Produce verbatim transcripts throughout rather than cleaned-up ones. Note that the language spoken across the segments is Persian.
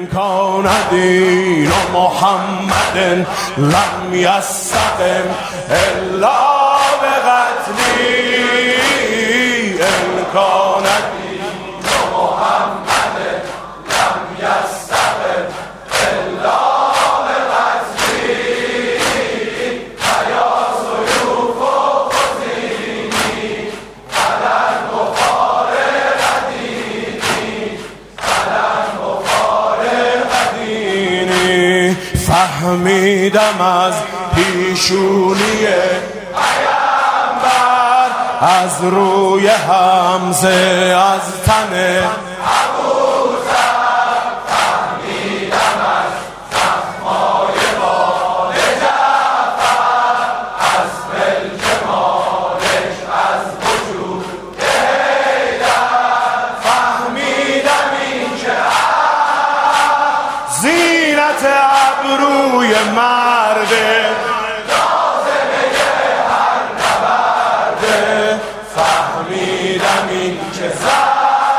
إن كان دين محمد لم يستقم إلا بقتلي إن كان دين محمد لم يستقم إلا بقتلي فيا سيوف خذيني على المفارق ديني على المفارق ديني فهمیدم از پیشونی پیامبر از روی حمزه از تن ابوذر فهمیدم از زخمای بال جعفر از بالجمالش از وجود حیدر فهمیدم این که زینت ابروی مرده لازمه هر نبرده فهمیدم این که زن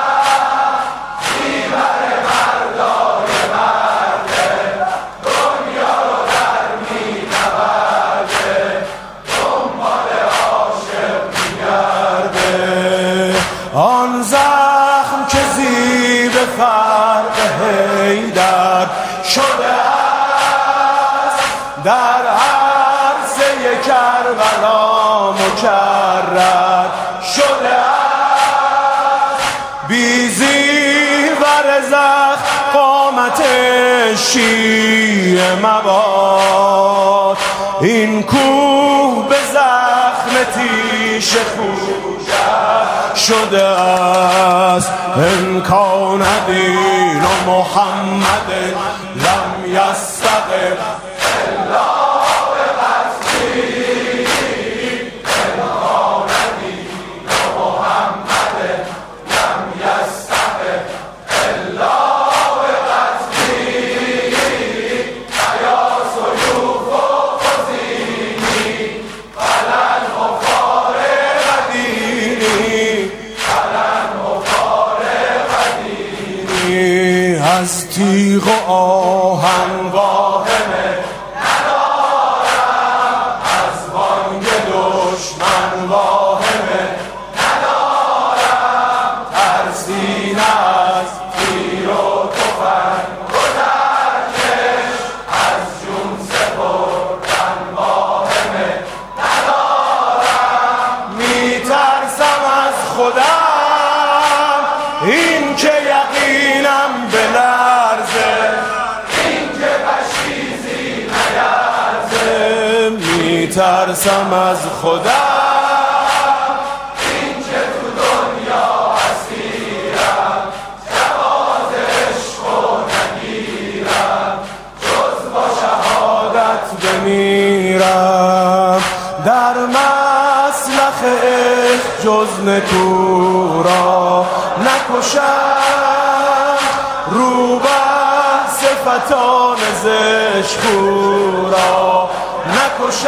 بیبر مردای مرده دنیا رو در می نورده دنبال عاشق میگرده آن زخم که زیب فرق حیدر شده است در عرصه کربلا مکرر شده است بی زیور زخم قامت شیعه مباد این کوه به زخم تیش خوشت شده است إن كان دين محمد لم يستقم إلا بقتلي إن كان دين محمد لم يستقم إلا بقتلي فيا سيوف خذيني على المفارق ديني على المفارق ديني از تیغ و آهن واهمه ندارم از بانگ دشمن واهمه ندارم ترسی نه از تیر و تفنگ گذرکش از جون سپردن واهمه ندارم میترسم از خودم این که یقینم بلرزه این که پشیزی نیرزه میترسم از خودم این که تو دنیا اسیرم جواز عشق و نگیرم جز با شهادت بمیرم در مسلخ عشق جز نکو را نکشم روبه صفتان زشخو را نکشم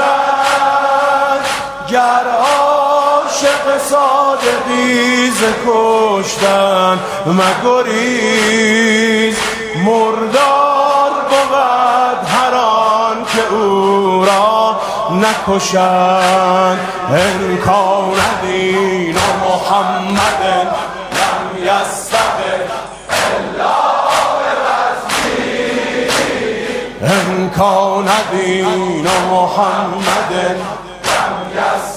گر عاشق صادقی ز کشتن مگریز مردار بود هر آن که او را نکشند إن كان دين محمد لم يستقم إلا بقتلي إن كان دين محمد لم يستقم